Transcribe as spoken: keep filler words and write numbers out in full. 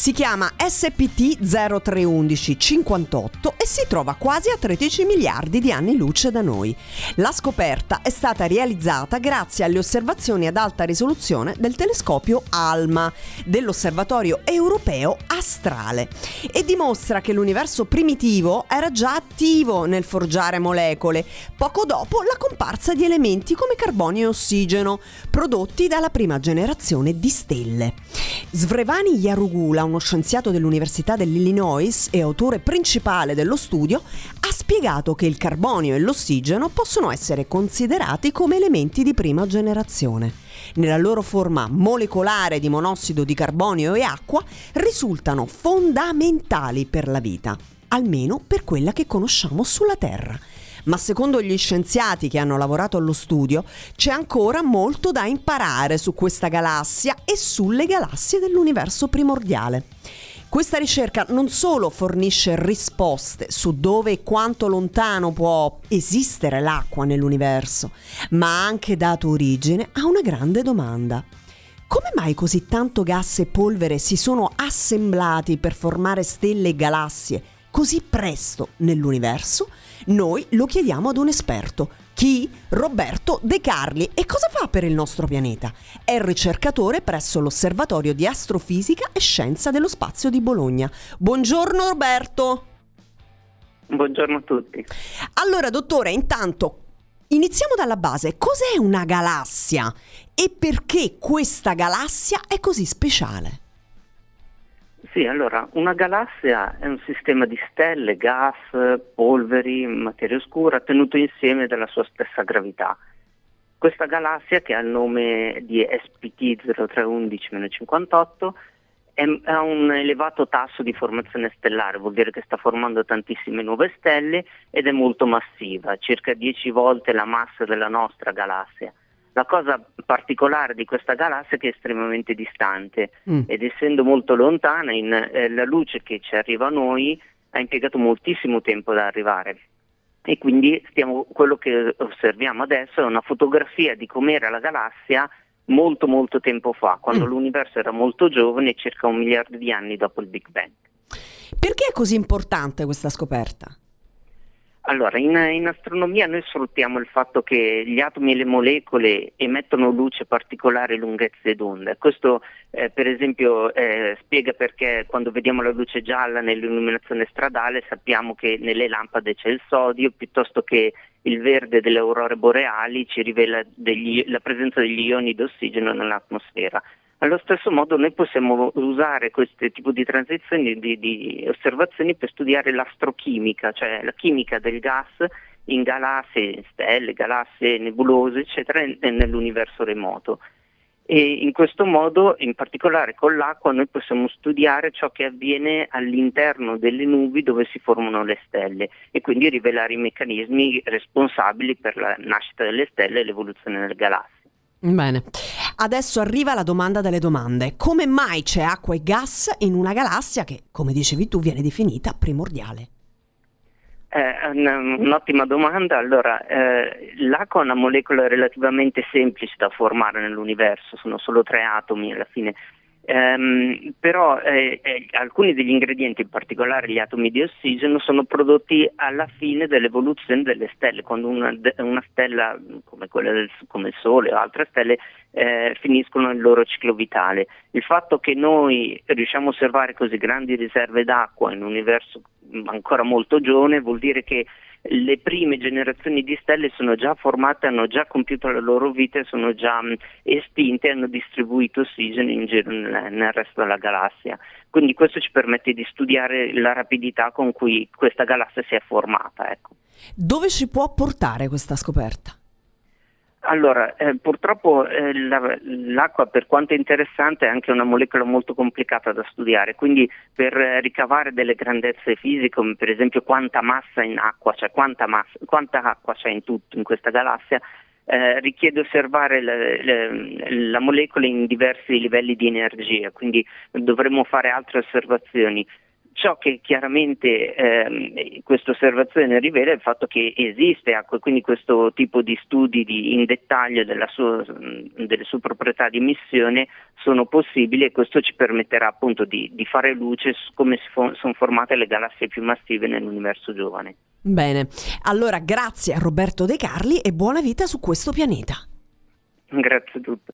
Si chiama S P T zero tre uno uno cinquantotto e si trova quasi a tredici miliardi di anni luce da noi. La scoperta è stata realizzata grazie alle osservazioni ad alta risoluzione del telescopio ALMA dell'Osservatorio Europeo Astrale e dimostra che l'universo primitivo era già attivo nel forgiare molecole, poco dopo la comparsa di elementi come carbonio e ossigeno, prodotti dalla prima generazione di stelle. Svrevani Yarugula, uno scienziato dell'Università dell'Illinois e autore principale dello studio, ha spiegato che il carbonio e l'ossigeno possono essere considerati come elementi di prima generazione. Nella loro forma molecolare di monossido di carbonio e acqua risultano fondamentali per la vita, almeno per quella che conosciamo sulla Terra. Ma secondo gli scienziati che hanno lavorato allo studio c'è ancora molto da imparare su questa galassia e sulle galassie dell'universo primordiale. Questa ricerca non solo fornisce risposte su dove e quanto lontano può esistere l'acqua nell'universo, ma ha anche dato origine a una grande domanda. Come mai così tanto gas e polvere si sono assemblati per formare stelle e galassie così presto nell'universo? Noi lo chiediamo ad un esperto. Chi? Roberto De Carli. E cosa fa per il nostro pianeta? È ricercatore presso l'Osservatorio di Astrofisica e Scienza dello Spazio di Bologna. Buongiorno Roberto. Buongiorno a tutti. Allora dottore, intanto iniziamo dalla base. Cos'è una galassia? E perché questa galassia è così speciale? Sì, allora, una galassia è un sistema di stelle, gas, polveri, materia oscura tenuto insieme dalla sua stessa gravità. Questa galassia, che ha il nome di S P T zero tre uno uno cinquantotto, è, ha un elevato tasso di formazione stellare, vuol dire che sta formando tantissime nuove stelle ed è molto massiva, circa dieci volte la massa della nostra galassia. La cosa particolare di questa galassia è che è estremamente distante mm. ed essendo molto lontana, in, eh, la luce che ci arriva a noi ha impiegato moltissimo tempo ad arrivare e quindi stiamo, quello che osserviamo adesso è una fotografia di com'era la galassia molto molto tempo fa, quando mm. l'universo era molto giovane, circa un miliardo di anni dopo il Big Bang. Perché è così importante questa scoperta? Allora, in, in astronomia noi sfruttiamo il fatto che gli atomi e le molecole emettono luce a particolari lunghezze d'onda. Questo eh, per esempio eh, spiega perché quando vediamo la luce gialla nell'illuminazione stradale sappiamo che nelle lampade c'è il sodio, piuttosto che il verde delle aurore boreali ci rivela degli, la presenza degli ioni d'ossigeno nell'atmosfera. Allo stesso modo noi possiamo usare questo tipo di transizioni, di, di osservazioni per studiare l'astrochimica, cioè la chimica del gas in galassie, stelle, galassie, nebulose, eccetera, nell'universo remoto. E in questo modo, in particolare con l'acqua, noi possiamo studiare ciò che avviene all'interno delle nubi dove si formano le stelle e quindi rivelare i meccanismi responsabili per la nascita delle stelle e l'evoluzione delle galassie. Bene, adesso arriva la domanda delle domande. Come mai c'è acqua e gas in una galassia che, come dicevi tu, viene definita primordiale? Eh, un'ottima domanda. Allora, eh, l'acqua è una molecola relativamente semplice da formare nell'universo, sono solo tre atomi alla fine. Um, però eh, eh, alcuni degli ingredienti, in particolare gli atomi di ossigeno, sono prodotti alla fine dell'evoluzione delle stelle, quando una, una stella come quella del, come il Sole o altre stelle eh, finiscono il loro ciclo vitale. Il fatto che noi riusciamo a osservare così grandi riserve d'acqua in un universo ancora molto giovane vuol dire che le prime generazioni di stelle sono già formate, hanno già compiuto la loro vita e sono già mh, estinte e hanno distribuito ossigeno in giro nel, nel resto della galassia. Quindi questo ci permette di studiare la rapidità con cui questa galassia si è formata. Ecco. Dove ci può portare questa scoperta? Allora, eh, purtroppo eh, la, l'acqua, per quanto è interessante, è anche una molecola molto complicata da studiare, quindi per eh, ricavare delle grandezze fisiche, come per esempio quanta massa in acqua, cioè quanta, massa, quanta acqua c'è in tutto in questa galassia, eh, richiede osservare le, le, la molecola in diversi livelli di energia, quindi dovremmo fare altre osservazioni. Ciò che chiaramente ehm, questa osservazione rivela è il fatto che esiste acqua, quindi questo tipo di studi di, in dettaglio della sua, delle sue proprietà di emissione sono possibili, e questo ci permetterà appunto di, di fare luce su come si fo- sono formate le galassie più massive nell'universo giovane. Bene, allora grazie a Roberto De Carli e buona vita su questo pianeta. Grazie a tutti.